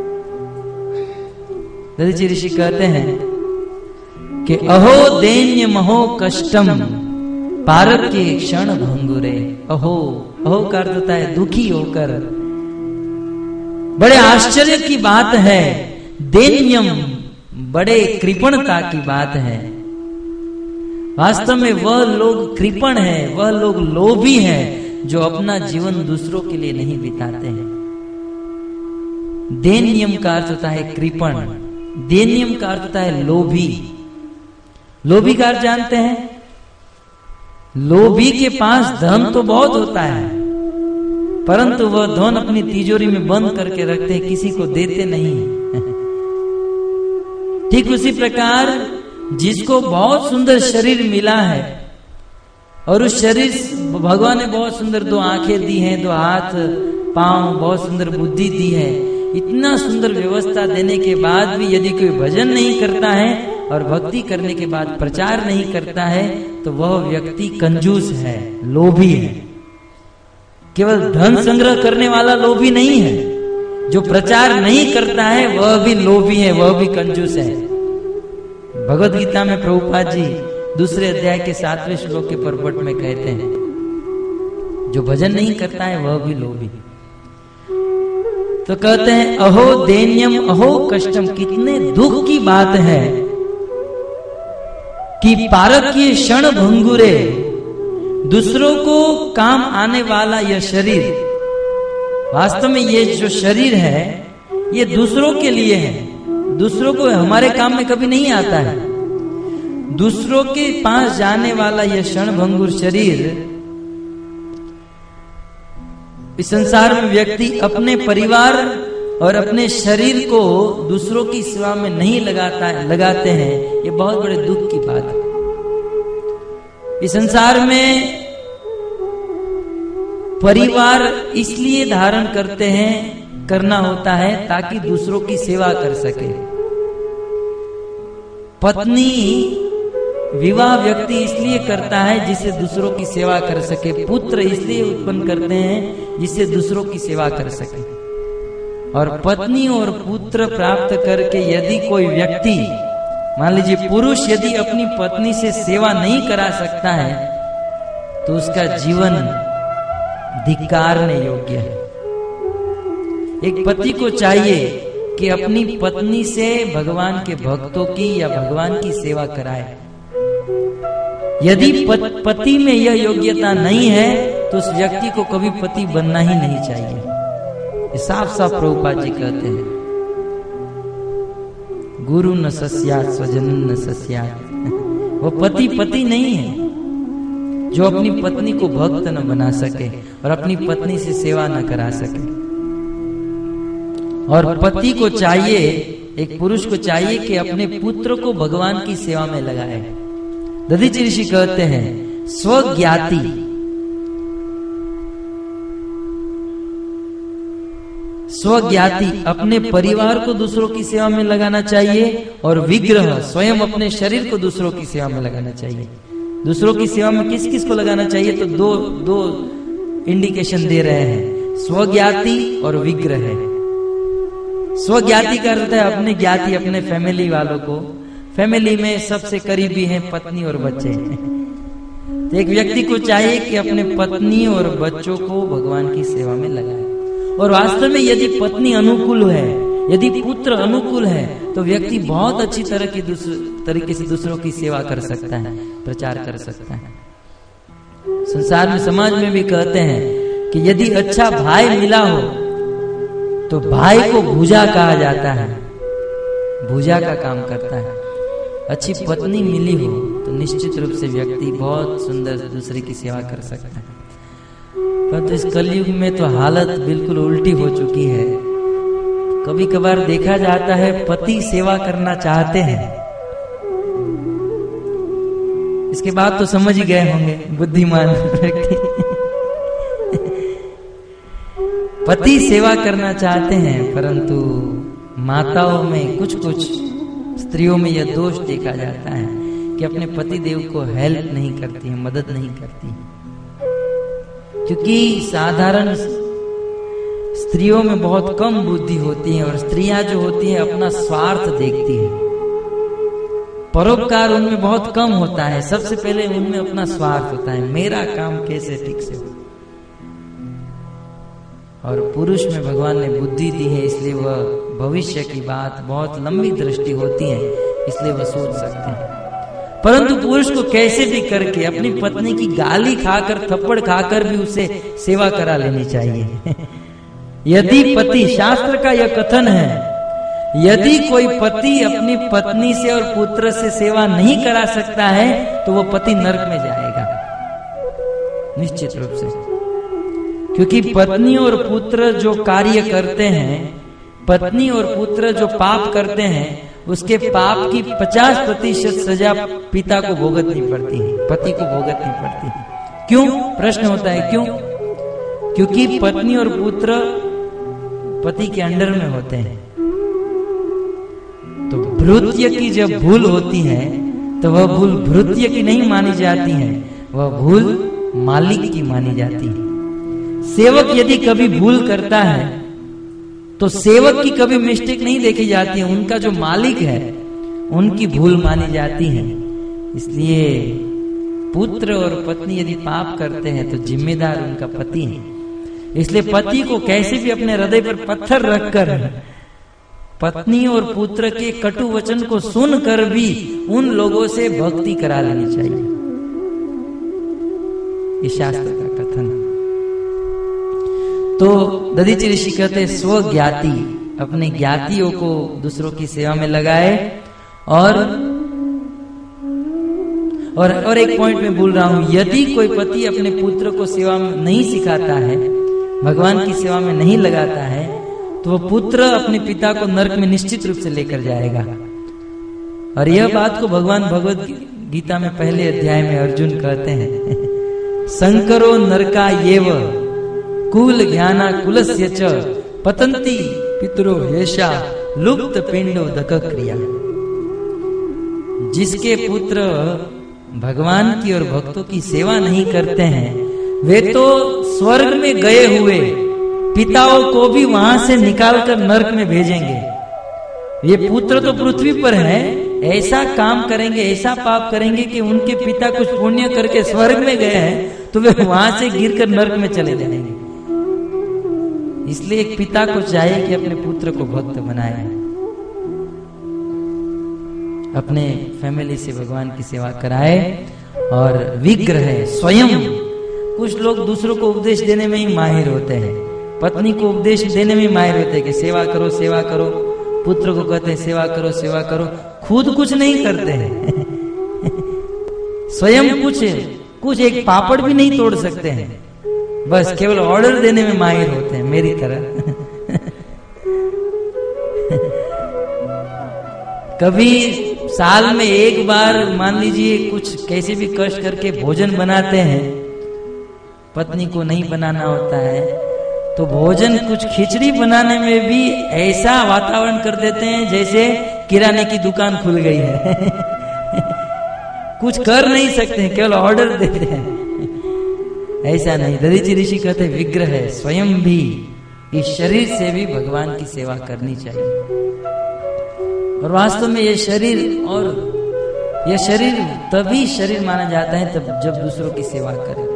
दधीचि ऋषि कहते हैं कि अहो दैन्य महो कष्टम पारक के क्षण भंगुरे। अहो, अहो का अर्थ होता है दुखी होकर। बड़े आश्चर्य की बात है, दैन्यम बड़े कृपणता की बात है। वास्तव में वह लोग कृपण है, वह लोग लोभी हैं जो अपना जीवन दूसरों के लिए नहीं बिताते हैं। दैन्यम का अर्थ होता है कृपण, दैन्यम का अर्थ होता है लोभी। लोभी का अर्थ जानते हैं? लोभी के पास धन तो बहुत होता है, परंतु वह धन अपनी तिजोरी में बंद करके रखते हैं, किसी को देते नहीं है। ठीक उसी प्रकार जिसको बहुत सुंदर शरीर मिला है और उस शरीर भगवान ने बहुत सुंदर दो आंखें दी हैं, दो हाथ पांव, बहुत सुंदर बुद्धि दी है, इतना सुंदर व्यवस्था देने के बाद भी यदि कोई भजन नहीं करता है और भक्ति करने के बाद प्रचार नहीं करता है तो वह व्यक्ति कंजूस है, लोभी है। केवल धन संग्रह करने वाला लोभी नहीं है, जो प्रचार नहीं करता है वह भी लोभी है, वह भी कंजूस है। भगवत गीता में प्रभुपाद जी दूसरे अध्याय के सातवें श्लोक के परपट में कहते हैं, जो भजन नहीं करता है वह भी लोभी। तो कहते हैं अहो दैन्यम अहो कष्टम, कितने दुख की बात है कि पारक के क्षण भंगुरे, दूसरों को काम आने वाला यह शरीर, वास्तव में ये जो शरीर है ये दूसरों के लिए है, दूसरों को हमारे काम में कभी नहीं आता है। दूसरों के पास जाने वाला यह क्षण भंगुर शरीर, इस संसार में व्यक्ति अपने परिवार और अपने शरीर को दूसरों की सेवा में नहीं लगाता है, लगाते हैं, ये बहुत बड़े दुख की बात है। इस संसार में परिवार इसलिए धारण करते हैं, करना होता है ताकि दूसरों की सेवा कर सके। पत्नी विवाह व्यक्ति इसलिए करता है जिससे दूसरों की सेवा कर सके, पुत्र इसलिए उत्पन्न करते हैं जिससे दूसरों की सेवा कर सके। और पत्नी और पुत्र प्राप्त करके यदि कोई व्यक्ति, मान लीजिए पुरुष यदि अपनी पत्नी से सेवा नहीं करा सकता है तो उसका जीवन धिक्कारने योग्य है। एक पति को चाहिए कि अपनी पत्नी से भगवान के भक्तों की या भगवान की सेवा कराए। यदि पति में यह योग्यता नहीं है तो उस व्यक्ति को कभी पति बनना ही नहीं चाहिए। साफ साफ प्रभुपाद जी कहते हैं, गुरु न सस्यात स्वजन न सस्यात। वो पति पति नहीं है जो अपनी पत्नी को भक्त न बना सके और अपनी पत्नी से सेवा न करा सके। और पति को चाहिए, एक पुरुष को चाहिए कि अपने पुत्र को भगवान की सेवा में लगाए। दधीचि ऋषि कहते हैं स्वज्ञाति, स्वज्ञाति अपने परिवार को दूसरों की सेवा में लगाना चाहिए और विग्रह स्वयं अपने शरीर को दूसरों की सेवा में लगाना चाहिए। दूसरों की सेवा में किस किस को लगाना चाहिए तो दो दो इंडिकेशन दे रहे हैं, स्वज्ञाति और विग्रह। स्वज्ञाति का अर्थ है अपने ज्ञाति, अपने फैमिली वालों को। फैमिली में सबसे करीबी हैं पत्नी और बच्चे। तो एक व्यक्ति को चाहिए कि अपने पत्नी और बच्चों को भगवान की सेवा में लगाए। और वास्तव में यदि पत्नी अनुकूल है, यदि पुत्र अनुकूल है तो व्यक्ति बहुत अच्छी तरह की तरीके से दूसरों की सेवा कर सकता है, प्रचार कर सकता है। संसार में, समाज में भी कहते हैं कि यदि अच्छा भाई मिला हो तो भाई को भुजा कहा जाता है, भुजा का काम करता है। अच्छी पत्नी मिली हो तो निश्चित रूप से व्यक्ति बहुत सुंदर दूसरे की सेवा कर सकता है। परंतु तो इस कलयुग में तो हालत बिल्कुल उल्टी हो चुकी है। कभी कभार देखा जाता है पति सेवा करना चाहते हैं, इसके बाद तो समझ ही गए होंगे बुद्धिमान व्यक्ति। पति सेवा करना चाहते हैं परंतु माताओं में, कुछ कुछ स्त्रियों में यह दोष देखा जाता है कि अपने पति देव को हेल्प नहीं करती है, मदद नहीं करती है। क्योंकि साधारण स्त्रियों में बहुत कम बुद्धि होती है और स्त्रियां जो होती हैं अपना स्वार्थ देखती हैं। परोपकार उनमें बहुत कम होता है। सबसे पहले उनमें अपना स्वार्थ होता है, मेरा काम कैसे ठीक से हो। और पुरुष में भगवान ने बुद्धि दी है, इसलिए वह भविष्य की बात, बहुत लंबी दृष्टि होती है, इसलिए वह सोच सकते हैं। परंतु पुरुष को कैसे भी करके अपनी पत्नी की गाली खाकर, थप्पड़ खाकर भी उसे सेवा करा लेनी चाहिए। यदि पति, शास्त्र का यह कथन है, यदि कोई पति अपनी पत्नी से और पुत्र से सेवा नहीं करा सकता है तो वह पति नरक में जाएगा निश्चित रूप से। क्योंकि पत्नी और पुत्र जो कार्य करते हैं, पत्नी और पुत्र जो पाप करते हैं, उसके पाप की पचास प्रतिशत सजा पिता को भुगतनी पड़ती है, पति को भुगतनी पड़ती है। क्यों? प्रश्न होता है क्यों? क्योंकि पत्नी और पुत्र पति के अंडर में होते हैं। तो भृत्य की जब भूल होती है तो वह भूल भृत्य की नहीं मानी जाती है, वह भूल मालिक की मानी जाती है। सेवक यदि कभी भूल करता है तो सेवक की कभी मिस्टेक नहीं देखी जाती है, उनका जो मालिक है उनकी भूल मानी जाती है। इसलिए पुत्र और पत्नी यदि पाप करते हैं तो जिम्मेदार उनका पति है। इसलिए पति को कैसे भी अपने हृदय पर पत्थर रखकर पत्नी और पुत्र के कटु वचन को सुनकर भी उन लोगों से भक्ति करा लेनी चाहिए। ये शास्त्र का कथन है। तो दधीचि ऋषि कहते स्वज्ञाति, अपने ज्ञातियों को दूसरों की सेवा में लगाए। और और और एक पॉइंट में भूल रहा हूं, यदि कोई पति अपने पुत्र को सेवा में नहीं सिखाता है, भगवान की सेवा में नहीं लगाता है, तो वह पुत्र अपने पिता को नरक में निश्चित रूप से लेकर जाएगा। और यह बात को भगवान भगवत गीता में पहले अध्याय में अर्जुन कहते हैं, संकरो नरका येव कुल ज्ञाना कुलस्य च पतंती पितरो हेषा लुप्त पिंडो दक क्रिया। जिसके पुत्र भगवान की और भक्तों की सेवा नहीं करते हैं, वे तो स्वर्ग में गए हुए पिताओं को भी वहां से निकालकर नरक में भेजेंगे। ये पुत्र तो पृथ्वी पर है, ऐसा काम करेंगे, ऐसा पाप करेंगे कि उनके पिता कुछ पुण्य करके स्वर्ग में गए हैं तो वे वहां से गिरकर नरक में चले जाएंगे। इसलिए एक पिता को चाहिए कि अपने पुत्र को भक्त बनाए, अपने फैमिली से भगवान की सेवा कराए और विग्रह स्वयं। कुछ लोग दूसरों को उपदेश देने में ही माहिर होते हैं, पत्नी को उपदेश देने में माहिर होते हैं कि सेवा करो सेवा करो, पुत्र को कहते हैं सेवा करो सेवा करो, खुद कुछ नहीं करते हैं। स्वयं कुछ कुछ एक पापड़ भी नहीं तोड़ सकते हैं, बस केवल ऑर्डर देने में माहिर होते हैं, मेरी तरह। कभी साल में एक बार मान लीजिए कुछ कैसे भी कष्ट करके भोजन बनाते हैं, पत्नी को नहीं बनाना होता है, तो भोजन कुछ खिचड़ी बनाने में भी ऐसा वातावरण कर देते हैं जैसे किराने की दुकान खुल गई है। कुछ कर नहीं सकते हैं, केवल ऑर्डर देते हैं। ऐसा नहीं, दधीचि ऋषि कहते विग्रह है, स्वयं भी इस शरीर से भी भगवान की सेवा करनी चाहिए। और वास्तव में यह शरीर और यह शरीर तभी शरीर माना जाता है तब जब दूसरों की सेवा करें।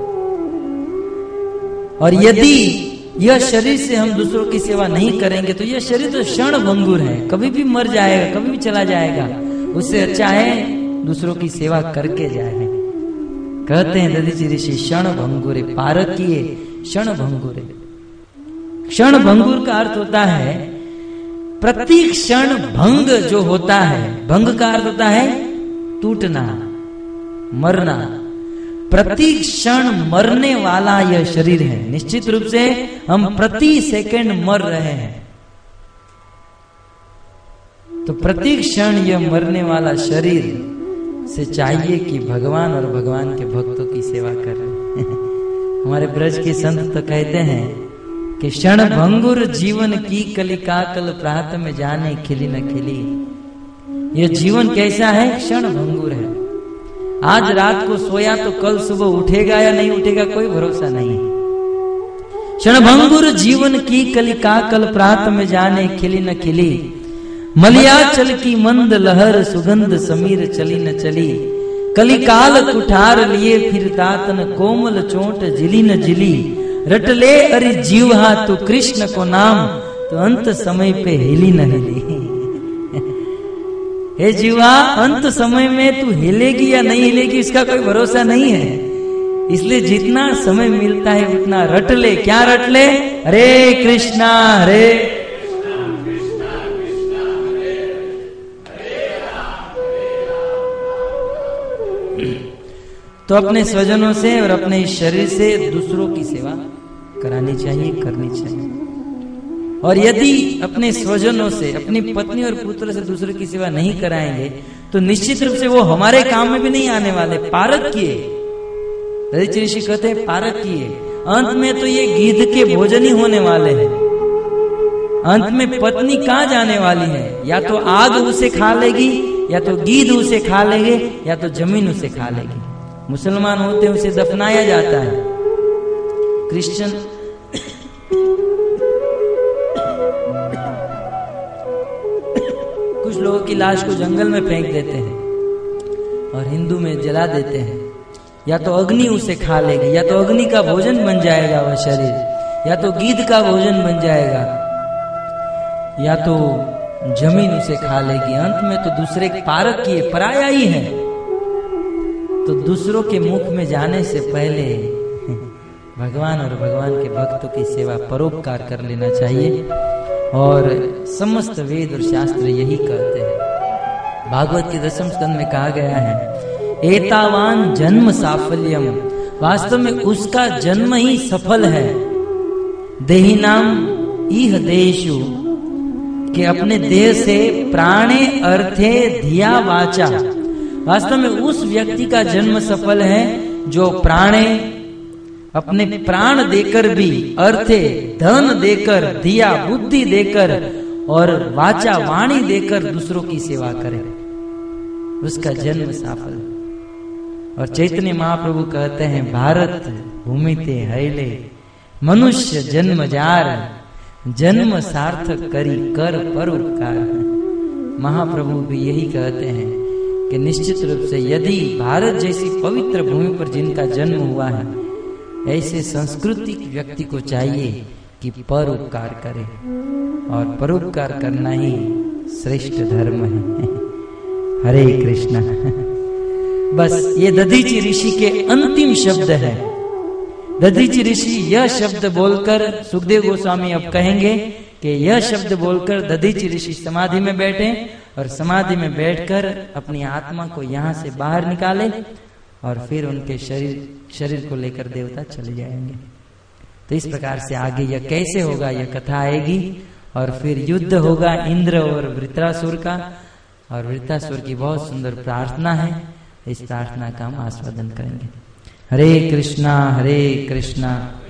और यदि यह शरीर से हम दूसरों की सेवा नहीं करेंगे तो यह शरीर तो क्षण भंगुर है, कभी भी मर जाएगा, कभी भी चला जाएगा। उससे अच्छा है दूसरों की सेवा करके जाए। कहते हैं दधीचि ऋषि क्षण भंगुरे पारकीय क्षण भंगुरे। क्षण भंगुर का अर्थ होता है प्रति क्षण भंग जो होता है, भंग का अर्थ होता है टूटना, मरना। प्रति क्षण मरने वाला यह शरीर है। निश्चित रूप से हम प्रति सेकंड मर रहे हैं, तो प्रति क्षण यह मरने वाला शरीर से चाहिए कि भगवान और भगवान के भक्तों की सेवा करें। हमारे ब्रज के संत तो कहते हैं कि क्षण भंगुर जीवन की कलिका कल प्रात में जाने खिली न खिली। यह जीवन कैसा है? क्षण भंगुर है। आज रात को सोया तो कल सुबह उठेगा या नहीं उठेगा कोई भरोसा नहीं। क्षणभंगुर जीवन की कलिका कल प्रात में जाने खिली न खिली, मलियाचल की मंद लहर सुगंध समीर चली न चली, कलिकाल कुठार लिए फिर तातन कोमल चोट जिली न जिली, रटले अरे जीवा तू कृष्ण को नाम, तो अंत समय पे हिली न हिली। हे जीवा, अंत समय में तू हिलेगी या नहीं हिलेगी इसका कोई भरोसा नहीं है, इसलिए जितना समय मिलता है उतना रट ले। क्या रट ले? हरे कृष्णा हरे तो अपने स्वजनों से और अपने इस शरीर से दूसरों की सेवा करानी चाहिए, करनी चाहिए। और यदि अपने स्वजनों से, अपनी पत्नी और पुत्र से दूसरों की सेवा नहीं कराएंगे तो निश्चित रूप से वो हमारे काम में भी नहीं आने वाले। पारक किए, ऋषि ऋषि कहते हैं पारक किए, अंत में तो ये गीध के भोजन ही होने वाले हैं। अंत में पत्नी कहाँ जाने वाली है? या तो आग उसे खा लेगी, या तो गीध उसे खा लेंगे, या तो जमीन उसे खा लेगी। मुसलमान होते हैं उसे दफनाया जाता है, क्रिश्चियन कुछ लोगों की लाश को जंगल में फेंक देते हैं और हिंदू में जला देते हैं। या तो अग्नि उसे खा लेगी, या तो अग्नि का भोजन बन जाएगा वह शरीर, या तो गीध का भोजन बन जाएगा, या तो जमीन उसे खा लेगी। अंत में तो दूसरे पारक किए, पराया ही है। तो दूसरों के मुख में जाने से पहले भगवान और भगवान के भक्तों की सेवा, परोपकार कर लेना चाहिए। और समस्त वेद और शास्त्र यही कहते हैं। भागवत के दसम स्कंद में कहा गया है, एतावान जन्म साफल्यम, वास्तव में उसका जन्म ही सफल है। देही नाम इह देशु, कि अपने देह से प्राणे अर्थे धिया वाचा, वास्तव में उस व्यक्ति का जन्म सफल है जो प्राणे, अपने प्राण देकर भी, अर्थे धन देकर, दिया बुद्धि देकर, और वाचा वाणी देकर दूसरों की सेवा करे, उसका जन्म सफल है। और चैतन्य महाप्रभु कहते हैं, भारत भूमि ते हैले मनुष्य जन्म जार, जन्म सार्थक करी कर परोपकार। महाप्रभु भी यही कहते हैं कि निश्चित रूप से यदि भारत जैसी पवित्र भूमि पर जिनका जन्म हुआ है, ऐसे सांस्कृतिक व्यक्ति को चाहिए कि परोपकार करे, और परोपकार करना ही श्रेष्ठ धर्म है। हरे कृष्णा। बस ये दधीचि ऋषि के अंतिम शब्द है। दधीचि ऋषि यह शब्द बोलकर, सुखदेव गोस्वामी अब कहेंगे कि यह शब्द बोलकर दधीचि ऋषि समाधि में बैठे, और समाधि में बैठकर अपनी आत्मा को यहाँ से बाहर निकाले, और फिर उनके शरीर शरीर को लेकर देवता चले जाएंगे। तो इस प्रकार से आगे यह कैसे होगा, यह कथा आएगी, और फिर युद्ध होगा इंद्र और वृत्रासुर का। और वृत्रासुर की बहुत सुंदर प्रार्थना है, इस प्रार्थना का हम आस्वादन करेंगे। हरे कृष्णा हरे कृष्णा